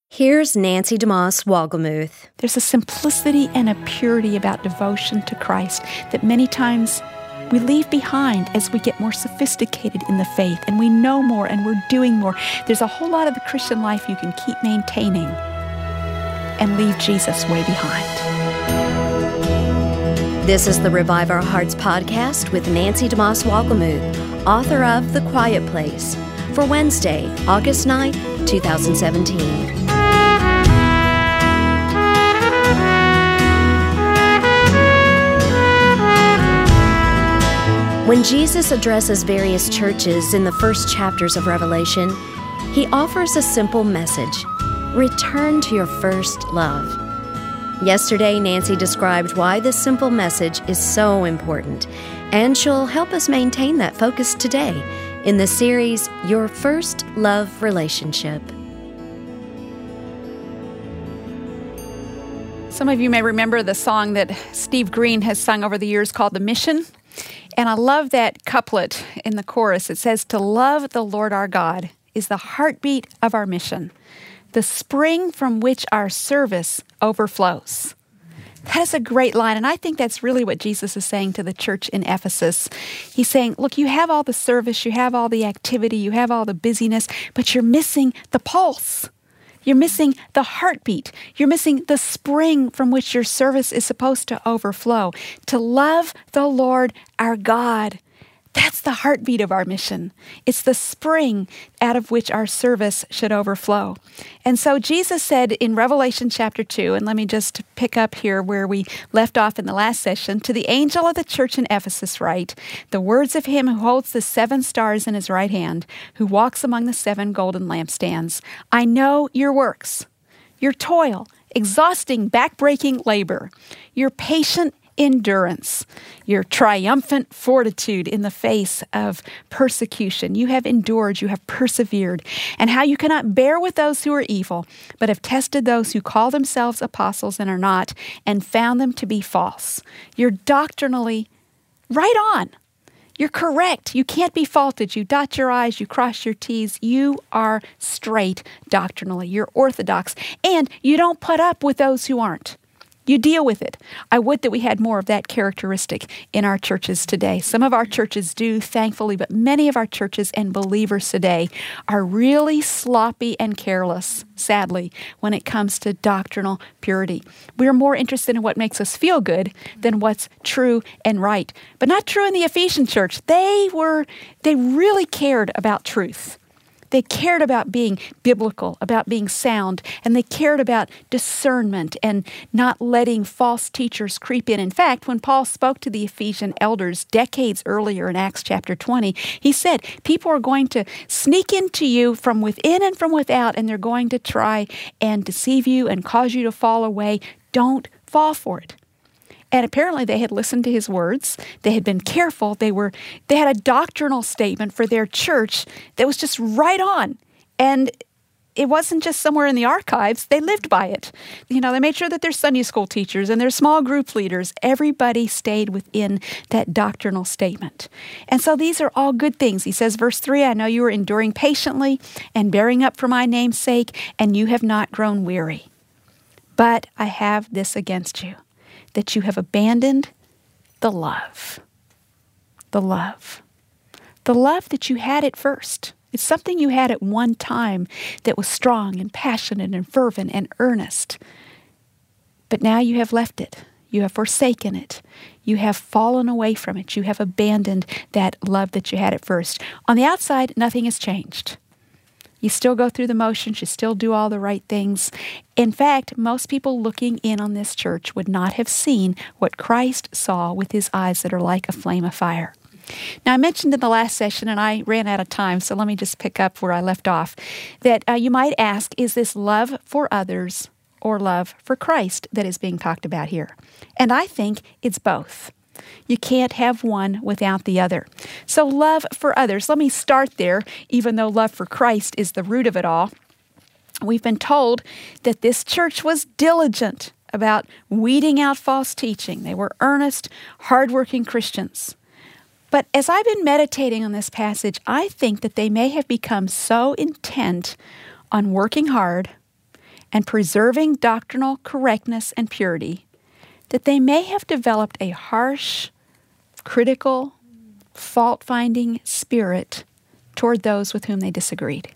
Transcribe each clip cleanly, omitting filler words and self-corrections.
Here's Nancy DeMoss Wolgemuth. There's a simplicity and a purity about devotion to Christ that many times we leave behind as we get more sophisticated in the faith and we know more and we're doing more. There's a whole lot of the Christian life you can keep maintaining and leave Jesus way behind. This is the Revive Our Hearts podcast with Nancy DeMoss Wolgemuth, author of The Quiet Place, for Wednesday, August 9th, 2017. When Jesus addresses various churches in the first chapters of Revelation, he offers a simple message: return to your first love. Yesterday, Nancy described why this simple message is so important, and she'll help us maintain that focus today in the series, Your First Love Relationship. Some of you may remember the song that Steve Green has sung over the years called The Mission. And I love that couplet in the chorus. It says, "To love the Lord our God is the heartbeat of our mission, the spring from which our service overflows." That is a great line, and I think that's really what Jesus is saying to the church in Ephesus. He's saying, look, you have all the service, you have all the activity, you have all the busyness, but you're missing the pulse. You're missing the heartbeat. You're missing the spring from which your service is supposed to overflow. To love the Lord our God. That's the heartbeat of our mission. It's the spring out of which our service should overflow. And so Jesus said in Revelation chapter 2, and let me just pick up here where we left off in the last session, "To the angel of the church in Ephesus write, the words of him who holds the 7 stars in his right hand, who walks among the 7 golden lampstands. I know your works, your toil, exhausting, back-breaking labor, your patient endurance, your triumphant fortitude in the face of persecution. You have endured, you have persevered, and how you cannot bear with those who are evil, but have tested those who call themselves apostles and are not, and found them to be false. You're doctrinally right on. You're correct. You can't be faulted. You dot your I's, you cross your T's. You are straight doctrinally. You're orthodox, and you don't put up with those who aren't. You deal with it. I would that we had more of that characteristic in our churches today. Some of our churches do, thankfully, but many of our churches and believers today are really sloppy and careless, sadly, when it comes to doctrinal purity. We're more interested in what makes us feel good than what's true and right. But not true in the Ephesian church. They really cared about truth. They cared about being biblical, about being sound, and they cared about discernment and not letting false teachers creep in. In fact, when Paul spoke to the Ephesian elders decades earlier in Acts chapter 20, he said, people are going to sneak into you from within and from without, and they're going to try and deceive you and cause you to fall away. Don't fall for it. And apparently they had listened to his words. They had been careful. They had a doctrinal statement for their church that was just right on. And it wasn't just somewhere in the archives. They lived by it. They made sure that their Sunday school teachers and their small group leaders, everybody stayed within that doctrinal statement. And so these are all good things. He says, verse 3, I know you are enduring patiently and bearing up for my name's sake, and you have not grown weary. But I have this against you, that you have abandoned the love. The love. The love that you had at first. It's something you had at one time that was strong and passionate and fervent and earnest. But now you have left it. You have forsaken it. You have fallen away from it. You have abandoned that love that you had at first. On the outside, nothing has changed. You still go through the motions. You still do all the right things. In fact, most people looking in on this church would not have seen what Christ saw with his eyes that are like a flame of fire. Now, I mentioned in the last session, and I ran out of time, so let me just pick up where I left off, that you might ask, is this love for others or love for Christ that is being talked about here? And I think it's both. You can't have one without the other. So love for others. Let me start there, even though love for Christ is the root of it all. We've been told that this church was diligent about weeding out false teaching. They were earnest, hardworking Christians. But as I've been meditating on this passage, I think that they may have become so intent on working hard and preserving doctrinal correctness and purity, that they may have developed a harsh, critical, fault-finding spirit toward those with whom they disagreed.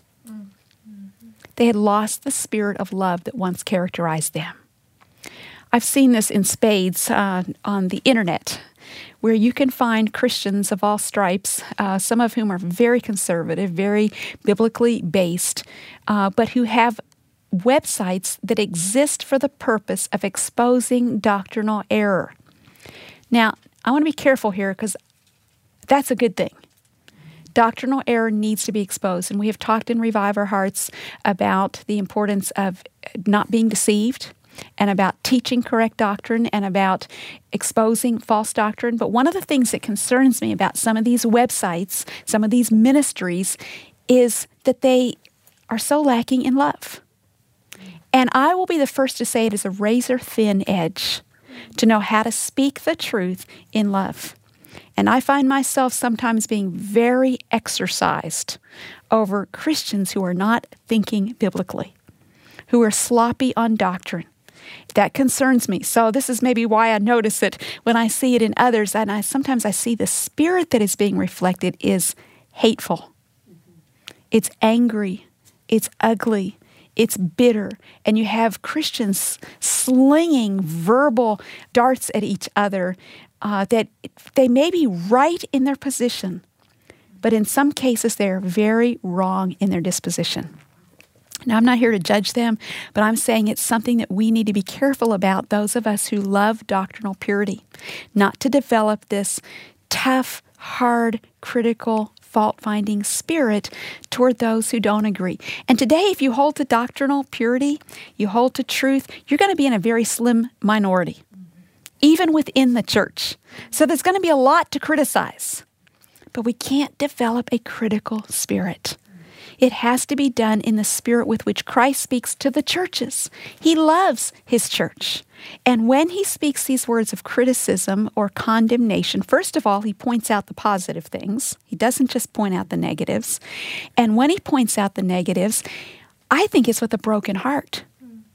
They had lost the spirit of love that once characterized them. I've seen this in spades on the internet, where you can find Christians of all stripes, some of whom are very conservative, very biblically based, but who have websites that exist for the purpose of exposing doctrinal error. Now, I want to be careful here because that's a good thing. Doctrinal error needs to be exposed, and we have talked in Revive Our Hearts about the importance of not being deceived and about teaching correct doctrine and about exposing false doctrine. But one of the things that concerns me about some of these websites, some of these ministries, is that they are so lacking in love. And I will be the first to say it is a razor-thin edge to know how to speak the truth in love. And I find myself sometimes being very exercised over Christians who are not thinking biblically, who are sloppy on doctrine. That concerns me. So this is maybe why I notice it when I see it in others. And sometimes I see the spirit that is being reflected is hateful. It's angry. It's ugly. It's bitter. And you have Christians slinging verbal darts at each other that they may be right in their position, but in some cases they're very wrong in their disposition. Now, I'm not here to judge them, but I'm saying it's something that we need to be careful about, those of us who love doctrinal purity, not to develop this tough, hard, critical, fault-finding spirit toward those who don't agree. And today, if you hold to doctrinal purity, you hold to truth, you're going to be in a very slim minority, even within the church. So there's going to be a lot to criticize, but we can't develop a critical spirit. It has to be done in the spirit with which Christ speaks to the churches. He loves his church. And when he speaks these words of criticism or condemnation, first of all, he points out the positive things. He doesn't just point out the negatives. And when he points out the negatives, I think it's with a broken heart.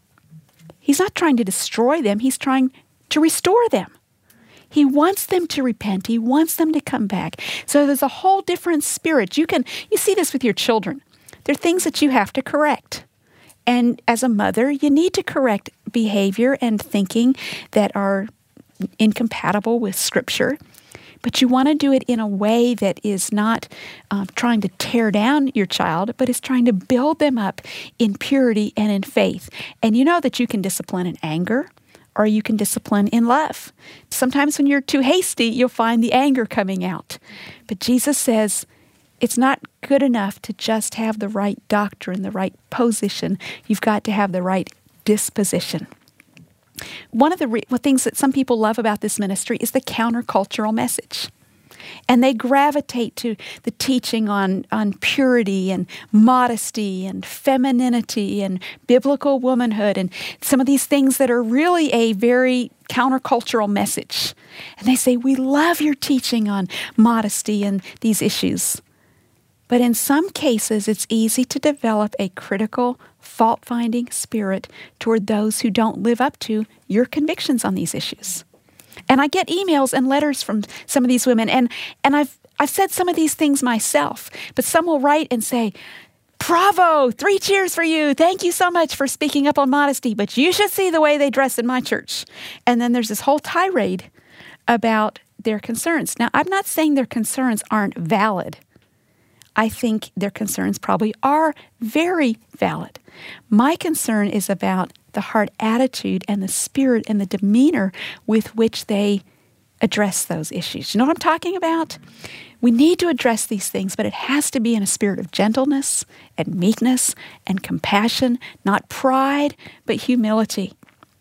He's not trying to destroy them. He's trying to restore them. He wants them to repent. He wants them to come back. So there's a whole different spirit. You see this with your children. There are things that you have to correct. And as a mother, you need to correct behavior and thinking that are incompatible with Scripture. But you want to do it in a way that is not trying to tear down your child, but is trying to build them up in purity and in faith. And you know that you can discipline in anger, or you can discipline in love. Sometimes when you're too hasty, you'll find the anger coming out. But Jesus says it's not good enough to just have the right doctrine, the right position. You've got to have the right disposition. One of the things that some people love about this ministry is the countercultural message. And they gravitate to the teaching on purity and modesty and femininity and biblical womanhood and some of these things that are really a very countercultural message. And they say, we love your teaching on modesty and these issues. But in some cases, it's easy to develop a critical, fault-finding spirit toward those who don't live up to your convictions on these issues. And I get emails and letters from some of these women, and I've said some of these things myself, but some will write and say, bravo, 3 cheers for you. Thank you so much for speaking up on modesty, but you should see the way they dress in my church. And then there's this whole tirade about their concerns. Now, I'm not saying their concerns aren't valid. I think their concerns probably are very valid. My concern is about the heart attitude and the spirit and the demeanor with which they address those issues. You know what I'm talking about? We need to address these things, but it has to be in a spirit of gentleness and meekness and compassion, not pride, but humility.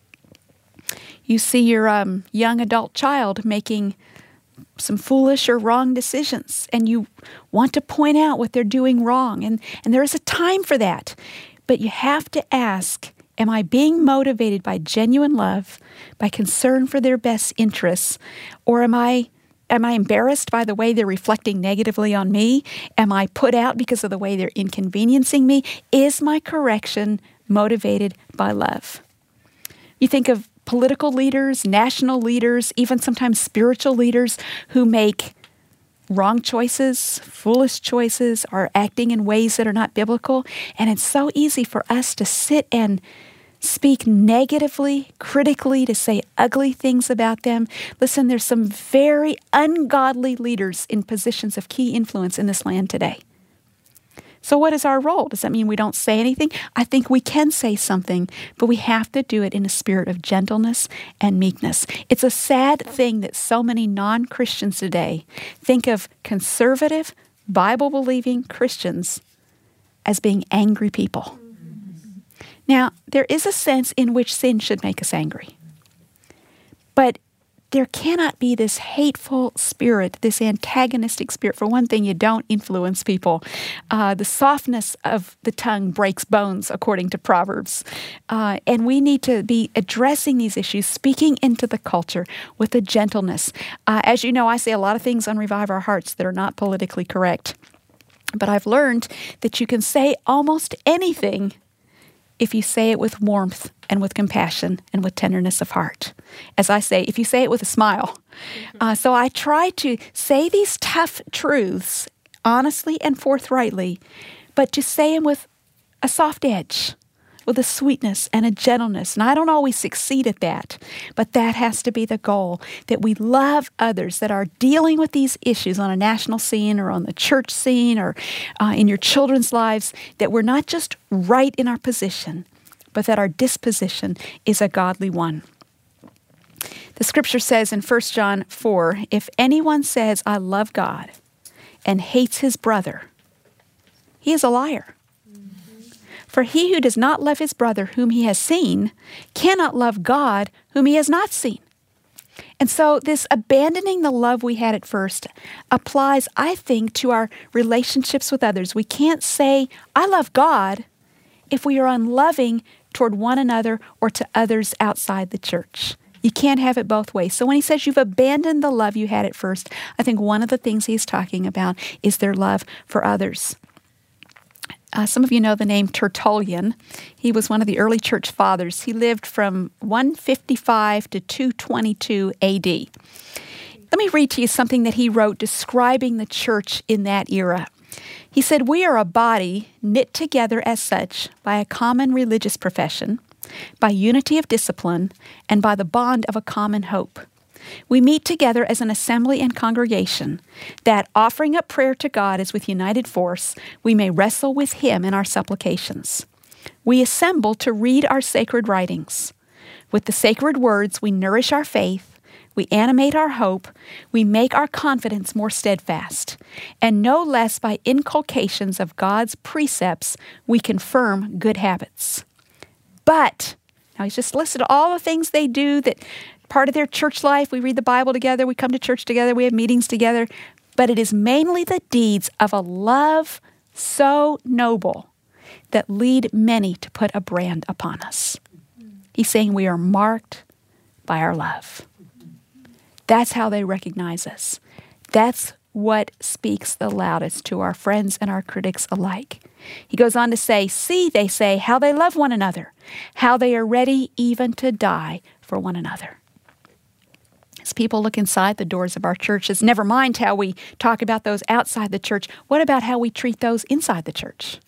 You see your young adult child making some foolish or wrong decisions, and you want to point out what they're doing wrong, and there is a time for that. But you have to ask, am I being motivated by genuine love, by concern for their best interests, or am I embarrassed by the way they're reflecting negatively on me? Am I put out because of the way they're inconveniencing me? Is my correction motivated by love. You think of political leaders, national leaders, even sometimes spiritual leaders who make wrong choices, foolish choices, are acting in ways that are not biblical. And it's so easy for us to sit and speak negatively, critically, to say ugly things about them. Listen, there's some very ungodly leaders in positions of key influence in this land today. So what is our role? Does that mean we don't say anything? I think we can say something, but we have to do it in a spirit of gentleness and meekness. It's a sad thing that so many non-Christians today think of conservative, Bible-believing Christians as being angry people. Now, there is a sense in which sin should make us angry. But there cannot be this hateful spirit, this antagonistic spirit. For one thing, you don't influence people. The softness of the tongue breaks bones, according to Proverbs. And we need to be addressing these issues, speaking into the culture with a gentleness. As you know, I say a lot of things on Revive Our Hearts that are not politically correct. But I've learned that you can say almost anything if you say it with warmth and with compassion and with tenderness of heart. As I say, if you say it with a smile. So I try to say these tough truths honestly and forthrightly, but to say them with a soft edge, with a sweetness and a gentleness. And I don't always succeed at that, but that has to be the goal, that we love others that are dealing with these issues on a national scene or on the church scene or in your children's lives, that we're not just right in our position, but that our disposition is a godly one. The scripture says in 1 John 4, if anyone says, I love God and hates his brother, he is a liar. For he who does not love his brother whom he has seen cannot love God whom he has not seen. And so this abandoning the love we had at first applies, I think, to our relationships with others. We can't say, I love God, if we are unloving toward one another or to others outside the church. You can't have it both ways. So when he says you've abandoned the love you had at first, I think one of the things he's talking about is their love for others. Some of you know the name Tertullian. He was one of the early church fathers. He lived from 155 to 222 AD. Let me read to you something that he wrote describing the church in that era. He said, we are a body knit together as such by a common religious profession, by unity of discipline, and by the bond of a common hope. We meet together as an assembly and congregation, that offering up prayer to God as with united force, we may wrestle with Him in our supplications. We assemble to read our sacred writings. With the sacred words, we nourish our faith, we animate our hope, we make our confidence more steadfast, and no less by inculcations of God's precepts, we confirm good habits. But, now he's just listed all the things they do that part of their church life. We read the Bible together, we come to church together, we have meetings together. But it is mainly the deeds of a love so noble that lead many to put a brand upon us. He's saying we are marked by our love. That's how they recognize us. That's what speaks the loudest to our friends and our critics alike. He goes on to say, see, they say, how they love one another, how they are ready even to die for one another. As people look inside the doors of our churches, never mind how we talk about those outside the church, what about how we treat those inside the church?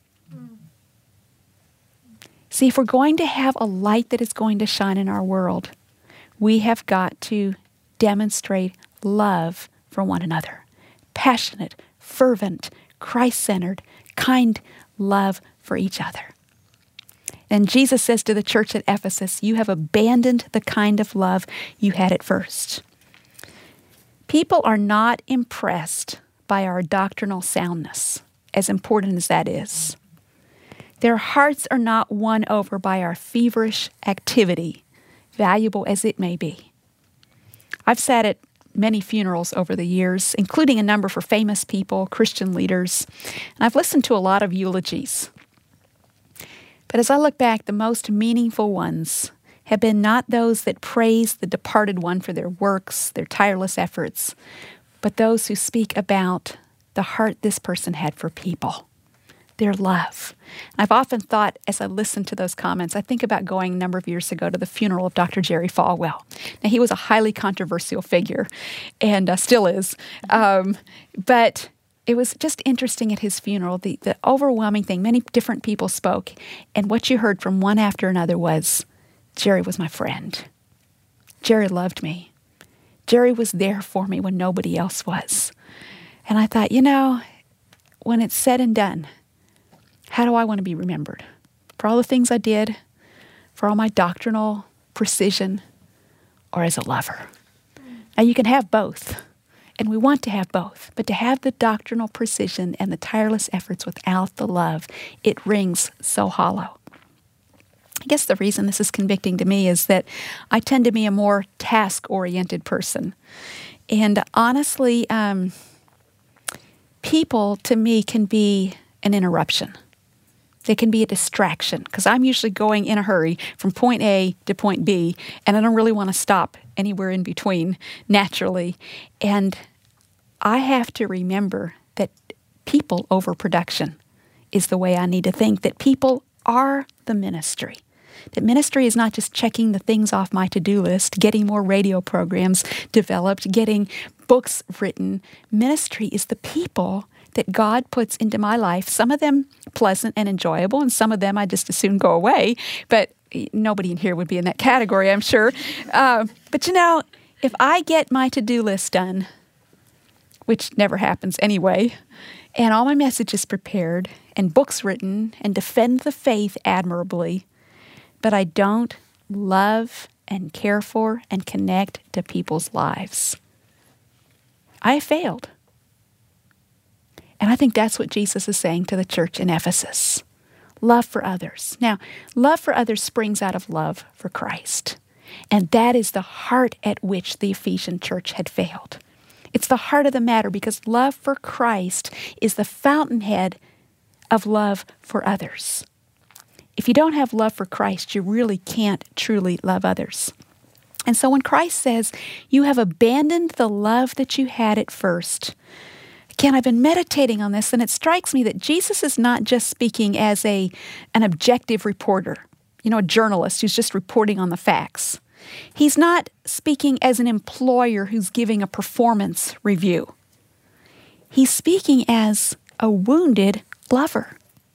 See, if we're going to have a light that is going to shine in our world, we have got to demonstrate love for one another. Passionate, fervent, Christ-centered, kind love for each other. And Jesus says to the church at Ephesus, you have abandoned the kind of love you had at first. People are not impressed by our doctrinal soundness, as important as that is. Their hearts are not won over by our feverish activity, valuable as it may be. I've sat at many funerals over the years, including a number for famous people, Christian leaders, and I've listened to a lot of eulogies. But as I look back, the most meaningful ones have been not those that praise the departed one for their works, their tireless efforts, but those who speak about the heart this person had for people, their love. And I've often thought, as I listen to those comments, I think about going a number of years ago to the funeral of Dr. Jerry Falwell. Now, he was a highly controversial figure, and still is. But it was just interesting at his funeral, the overwhelming thing. Many different people spoke, and what you heard from one after another was, Jerry was my friend. Jerry loved me. Jerry was there for me when nobody else was. And I thought, when it's said and done, how do I want to be remembered? For all the things I did, for all my doctrinal precision, or as a lover? Now, you can have both, and we want to have both, but to have the doctrinal precision and the tireless efforts without the love, it rings so hollow. I guess the reason this is convicting to me is that I tend to be a more task-oriented person. And honestly, people to me can be an interruption. They can be a distraction because I'm usually going in a hurry from point A to point B, and I don't really want to stop anywhere in between naturally. And I have to remember that people over production is the way I need to think, that people are the ministry. That ministry is not just checking the things off my to-do list, getting more radio programs developed, getting books written. Ministry is the people that God puts into my life, some of them pleasant and enjoyable, and some of them I just as soon go away. But nobody in here would be in that category, I'm sure. But if I get my to-do list done, which never happens anyway, and all my messages prepared, and books written, and defend the faith admirably, but I don't love and care for and connect to people's lives, I failed. And I think that's what Jesus is saying to the church in Ephesus. Love for others. Now, love for others springs out of love for Christ. And that is the heart at which the Ephesian church had failed. It's the heart of the matter because love for Christ is the fountainhead of love for others. If you don't have love for Christ, you really can't truly love others. And so when Christ says, you have abandoned the love that you had at first, again, I've been meditating on this, and it strikes me that Jesus is not just speaking as an objective reporter, a journalist who's just reporting on the facts. He's not speaking as an employer who's giving a performance review. He's speaking as a wounded lover.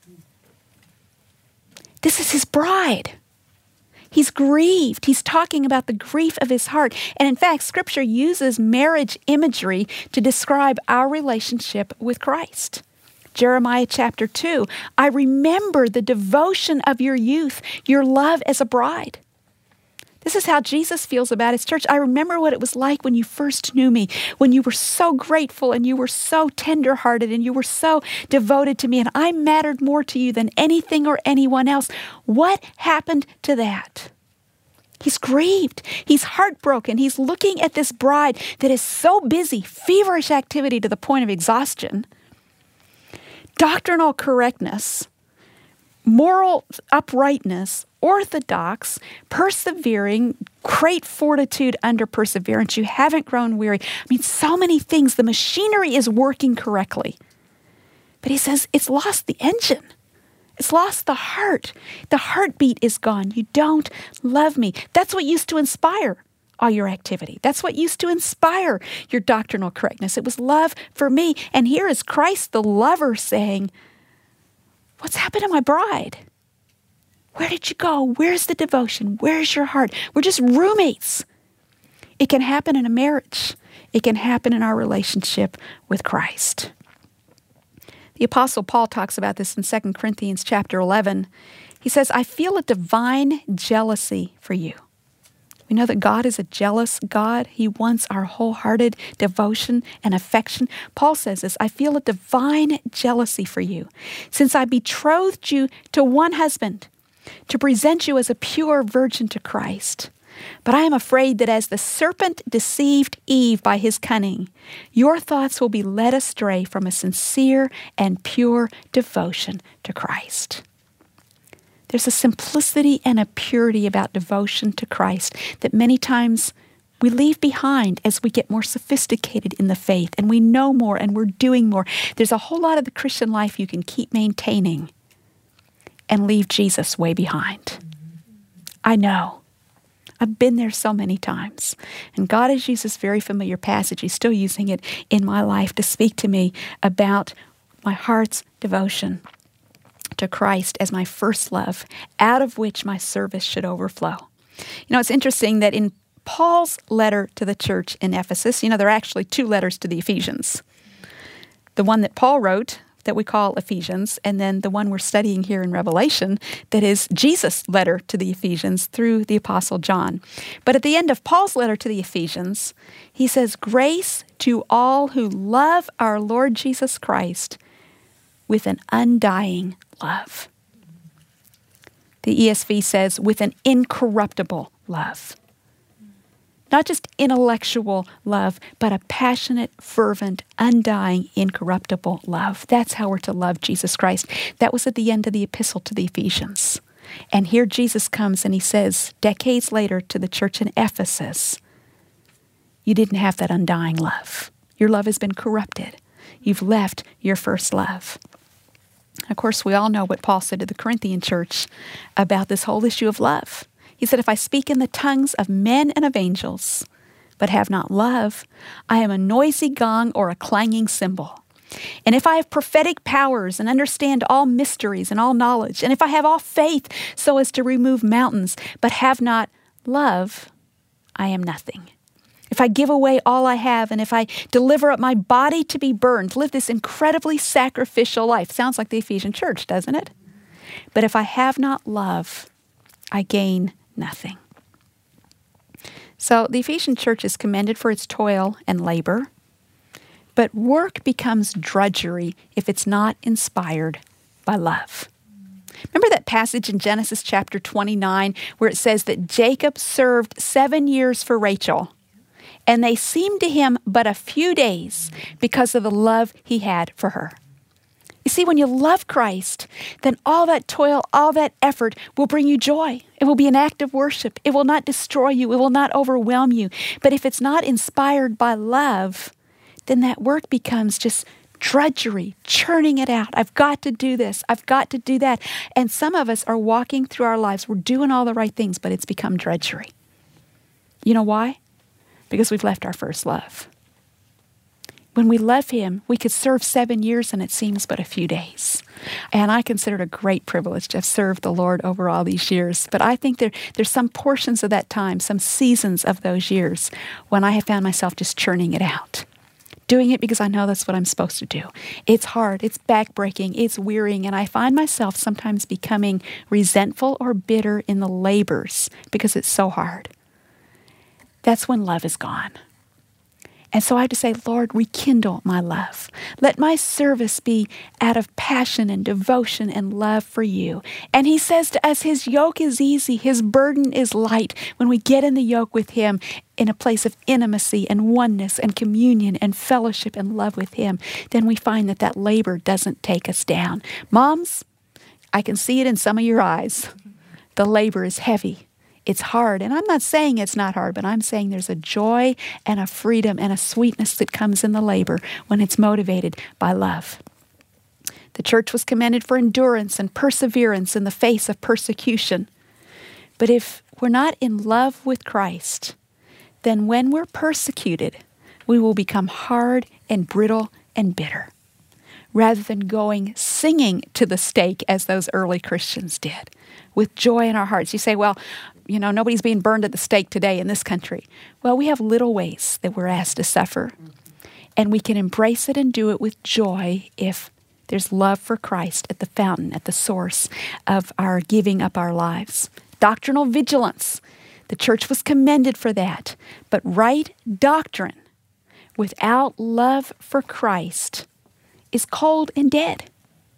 This is his bride. He's grieved. He's talking about the grief of his heart. And in fact, Scripture uses marriage imagery to describe our relationship with Christ. Jeremiah chapter 2, I remember the devotion of your youth, your love as a bride. This is how Jesus feels about his church. I remember what it was like when you first knew me, when you were so grateful and you were so tenderhearted and you were so devoted to me and I mattered more to you than anything or anyone else. What happened to that? He's grieved. He's heartbroken. He's looking at this bride that is so busy, feverish activity to the point of exhaustion, doctrinal correctness, moral uprightness, orthodox, persevering, great fortitude under perseverance. You haven't grown weary. So many things. The machinery is working correctly. But he says it's lost the engine. It's lost the heart. The heartbeat is gone. You don't love me. That's what used to inspire all your activity. That's what used to inspire your doctrinal correctness. It was love for me. And here is Christ, the lover, saying, what's happened to my bride? Where did you go? Where's the devotion? Where's your heart? We're just roommates. It can happen in a marriage. It can happen in our relationship with Christ. The Apostle Paul talks about this in 2 Corinthians chapter 11. He says, I feel a divine jealousy for you. We know that God is a jealous God. He wants our wholehearted devotion and affection. Paul says this, I feel a divine jealousy for you, since I betrothed you to one husband, to present you as a pure virgin to Christ. But I am afraid that as the serpent deceived Eve by his cunning, your thoughts will be led astray from a sincere and pure devotion to Christ. There's a simplicity and a purity about devotion to Christ that many times We leave behind as we get more sophisticated in the faith and we know more and we're doing more. There's a whole lot of the Christian life you can keep maintaining and leave Jesus way behind. I know. I've been there so many times. And God has used this very familiar passage. He's still using it in my life to speak to me about my heart's devotion to Christ as my first love, out of which my service should overflow. It's interesting that in Paul's letter to the church in Ephesus, there are actually two letters to the Ephesians. The one that Paul wrote, that we call Ephesians, and then the one we're studying here in Revelation, that is Jesus' letter to the Ephesians through the Apostle John. But at the end of Paul's letter to the Ephesians, he says, "Grace to all who love our Lord Jesus Christ with an undying love." The ESV says, with an incorruptible love. Not just intellectual love, but a passionate, fervent, undying, incorruptible love. That's how we're to love Jesus Christ. That was at the end of the epistle to the Ephesians. And here Jesus comes and he says, decades later to the church in Ephesus, you didn't have that undying love. Your love has been corrupted. You've left your first love. Of course, we all know what Paul said to the Corinthian church about this whole issue of love. He said, if I speak in the tongues of men and of angels, but have not love, I am a noisy gong or a clanging cymbal. And if I have prophetic powers and understand all mysteries and all knowledge, and if I have all faith so as to remove mountains, but have not love, I am nothing. If I give away all I have, and if I deliver up my body to be burned, live this incredibly sacrificial life. Sounds like the Ephesian church, doesn't it? But if I have not love, I gain nothing. So the Ephesian church is commended for its toil and labor, but work becomes drudgery if it's not inspired by love. Remember that passage in Genesis chapter 29 where it says that Jacob served 7 years for Rachel, and they seemed to him but a few days because of the love he had for her. You see, when you love Christ, then all that toil, all that effort will bring you joy. It will be an act of worship. It will not destroy you. It will not overwhelm you. But if it's not inspired by love, then that work becomes just drudgery, churning it out. I've got to do this. I've got to do that. And some of us are walking through our lives. We're doing all the right things, but it's become drudgery. You know why? Because we've left our first love. When we love Him, we could serve 7 years and it seems but a few days. And I consider it a great privilege to have served the Lord over all these years. But I think there's some portions of that time, some seasons of those years, when I have found myself just churning it out. Doing it because I know that's what I'm supposed to do. It's hard, it's backbreaking, it's wearying, and I find myself sometimes becoming resentful or bitter in the labors because it's so hard. That's when love is gone. And so I have to say, Lord, rekindle my love. Let my service be out of passion and devotion and love for you. And He says to us, His yoke is easy, His burden is light. When we get in the yoke with Him in a place of intimacy and oneness and communion and fellowship and love with Him, then we find that labor doesn't take us down. Moms, I can see it in some of your eyes. The labor is heavy. It's hard, and I'm not saying it's not hard, but I'm saying there's a joy and a freedom and a sweetness that comes in the labor when it's motivated by love. The church was commended for endurance and perseverance in the face of persecution. But if we're not in love with Christ, then when we're persecuted, we will become hard and brittle and bitter, rather than going singing to the stake as those early Christians did, with joy in our hearts. You say, well, nobody's being burned at the stake today in this country. Well, we have little ways that we're asked to suffer, and we can embrace it and do it with joy if there's love for Christ at the fountain, at the source of our giving up our lives. Doctrinal vigilance. The church was commended for that. But right doctrine without love for Christ is cold and dead.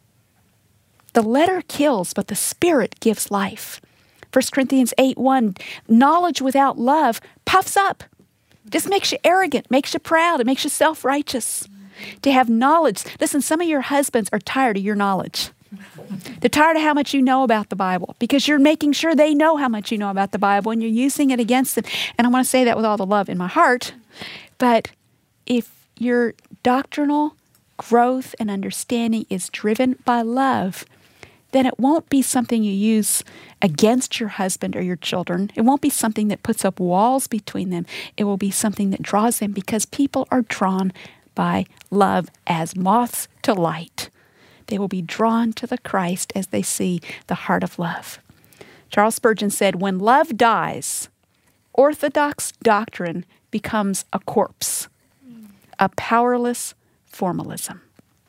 The letter kills, but the Spirit gives life. 1 Corinthians 8:1, knowledge without love puffs up. Just makes you arrogant, makes you proud, it makes you self-righteous. To have knowledge. Listen, some of your husbands are tired of your knowledge. They're tired of how much you know about the Bible because you're making sure they know how much you know about the Bible and you're using it against them. And I want to say that with all the love in my heart. But if your doctrinal growth and understanding is driven by love, then it won't be something you use against your husband or your children. It won't be something that puts up walls between them. It will be something that draws them because people are drawn by love as moths to light. They will be drawn to the Christ as they see the heart of love. Charles Spurgeon said, when love dies, orthodox doctrine becomes a corpse, a powerless formalism.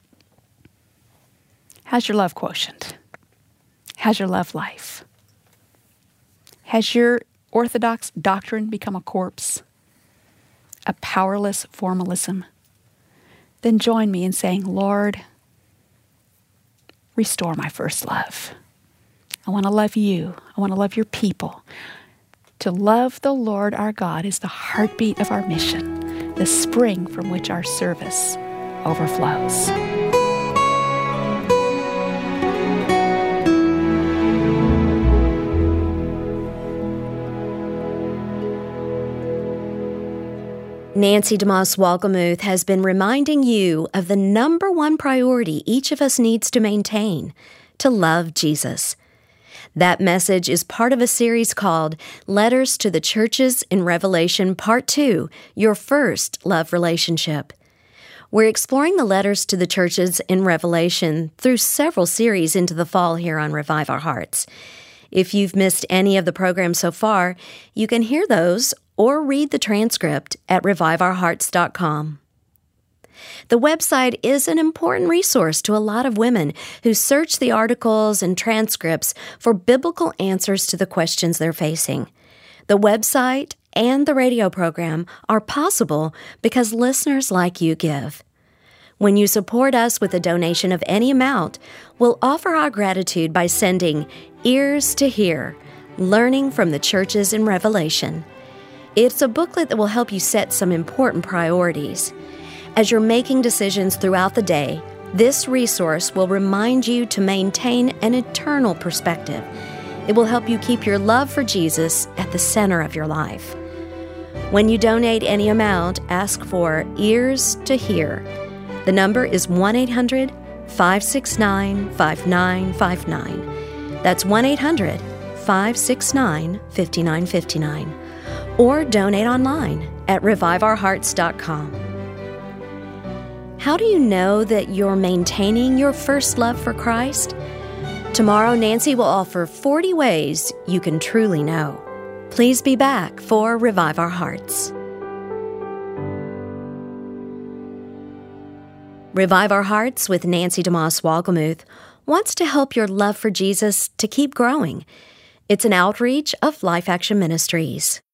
How's your love quotient? How's your love life? Has your orthodox doctrine become a corpse, a powerless formalism? Then join me in saying, Lord, restore my first love. I want to love you. I want to love your people. To love the Lord our God is the heartbeat of our mission, the spring from which our service overflows. Nancy DeMoss Wolgemuth has been reminding you of the number one priority each of us needs to maintain, to love Jesus. That message is part of a series called Letters to the Churches in Revelation Part 2, Your First Love Relationship. We're exploring the letters to the churches in Revelation through several series into the fall here on Revive Our Hearts. If you've missed any of the programs so far, you can hear those or read the transcript at reviveourhearts.com. The website is an important resource to a lot of women who search the articles and transcripts for biblical answers to the questions they're facing. The website and the radio program are possible because listeners like you give. When you support us with a donation of any amount, we'll offer our gratitude by sending Ears to Hear, Learning from the Churches in Revelation. It's a booklet that will help you set some important priorities. As you're making decisions throughout the day, this resource will remind you to maintain an eternal perspective. It will help you keep your love for Jesus at the center of your life. When you donate any amount, ask for Ears to Hear. The number is 1-800-569-5959. That's 1-800-569-5959. Or donate online at reviveourhearts.com. How do you know that you're maintaining your first love for Christ? Tomorrow, Nancy will offer 40 ways you can truly know. Please be back for Revive Our Hearts. Revive Our Hearts with Nancy DeMoss Wolgemuth wants to help your love for Jesus to keep growing. It's an outreach of Life Action Ministries.